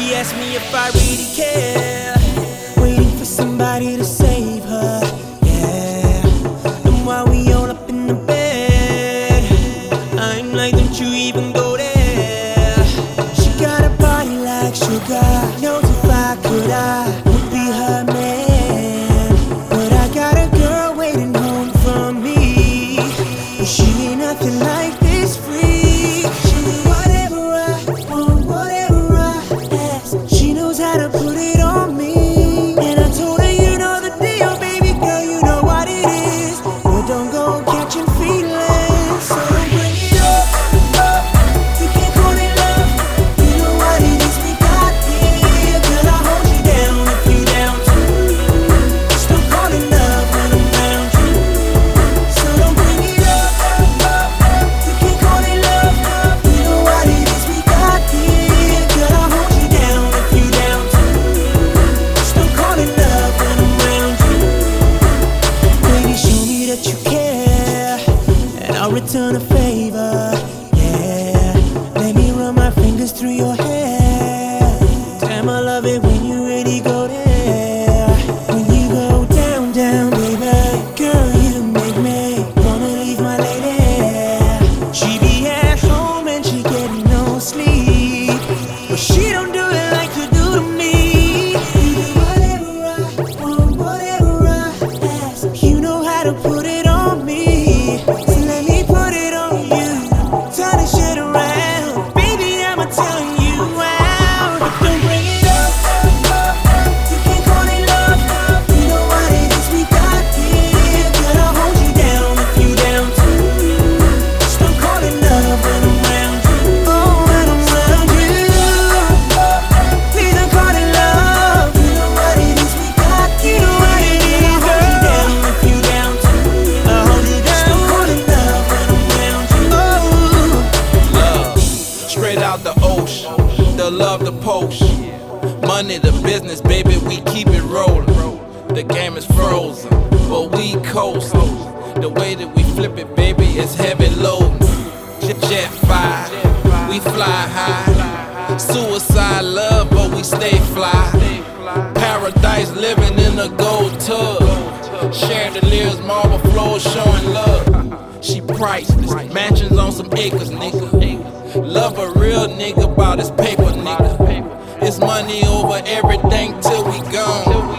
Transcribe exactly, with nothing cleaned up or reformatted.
She asked me if I really care, waiting for somebody to save her, yeah. And while we all up in the bed, I'm like, don't you even go there. She got a body like sugar, knows if I could I would be her man. But I got a girl waiting home for me, but she ain't nothing like this freak. She do whatever I want, whatever I ask. She knows how to put it on me, and I told her, you know the deal, baby girl, you know what it is. But don't go catching feelings, so don't bring it up, up. You can't call it love, you know what it is we got here. Girl, I'll hold you down if you down too. Just don't call it love when I'm around you. So don't bring it up, up, up. You can't call it love, you know what it is we got here. Girl, I'll hold you down if you down too. Just don't call it love when I'm around you. Baby, show me that you care, and I'll return a favor, yeah. Let me run my fingers through your hair. Damn, I love it when you really go there. When you go down, down, baby. Girl, you make me wanna leave my lady. She be at home and she getting no sleep, but she don't do it like you do to me. You do whatever I want, whatever I ask. You know how to put it on me, so let me put it on you. Turn this shit around, baby, I'ma tell you out. But don't bring it up, up, up. You can't call it love, you know what it is we got here. Girl, I'll hold you down if you down too. Just don't call it love when I'm around you. Oh, when I'm around you. Please don't call it love, you know what it is we got here. You know what it is, girl. I'll hold you down if you down too. I'll hold you down. Just don't call it love when I'm around you. Oh. Love, straight out the ocean, the love, the post. Money, the business, baby, we keep it rolling. The game is frozen, but we coast. The way that we flip it, baby, is heavy load. Jet fire, we fly high. Suicide love, but we stay fly. Paradise living in a gold tub. Chandelier's marble floors showing love. She priceless, mansions on some acres, nigga. Love a real nigga about his paper, nigga. It's money over everything till we gone.